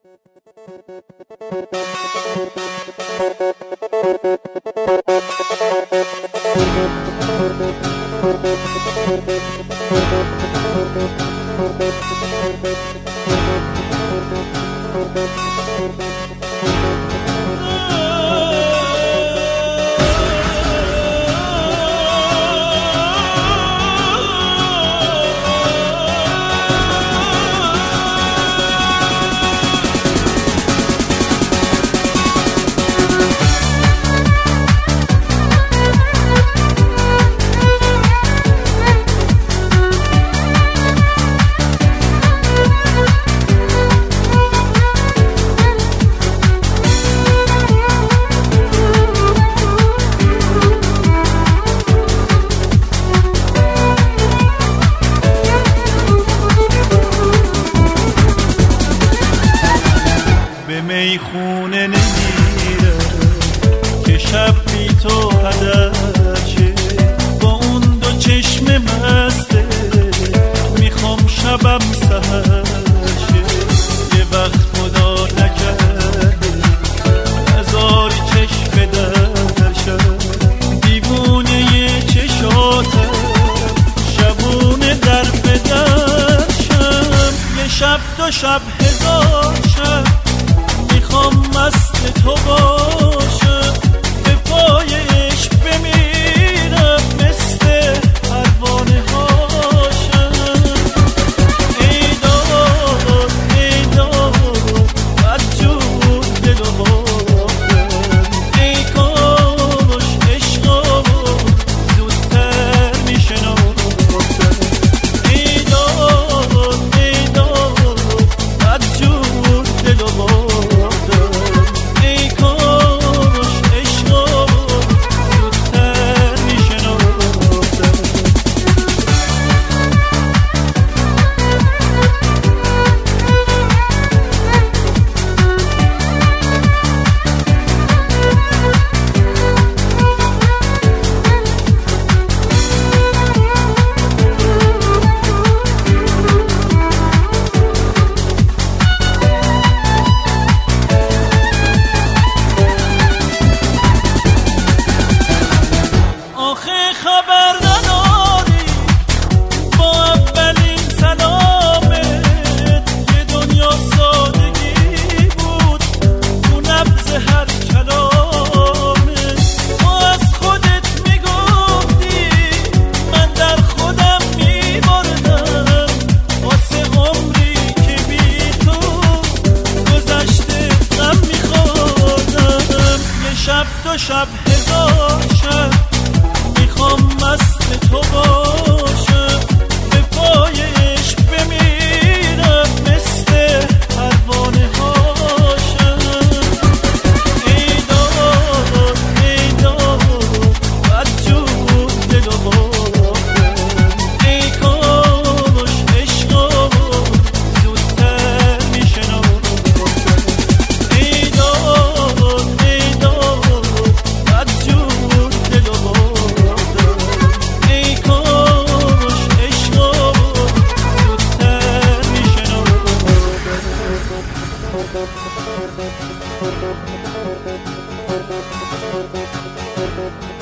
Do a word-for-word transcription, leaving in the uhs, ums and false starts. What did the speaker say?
میخونه نمیره که شب بی تو هدر شه، با اون دو چشم مسته میخوام شبم سهر شه. یه وقت خدا نکرده هزاری چشم در شد، دیوونه یه چشاته شبونه در بدر شم. یه شب دو شب هزار شب میخوام مست تو باشم، به پای عشق بمیرم مثل پروانه هاشم. ای دار ای دار بدجور دل و باختم، ای کاش عشقا زودتر میشناختم. ای دار ای دار بدجور دل و باختم، خبر نداری با اولین سلامت یه دنیا سادگی بود تو نبض هر کلامت. تو از خودت میگفتی من در خودم میبردم، واسه عمری که بی تو گذشته غم میخوردم. یه شب دو شب هزار شب میخوام مست تو باشم، به پای عشق بمیرم مثل پروانه هاشم. ای دار ای دار بدجور دل و باختم، ای کاش عشقا زودتر میشناختم. ای دار ای دار بدجور دل و باختم، ای کاش عشقا زودتر میشناختم.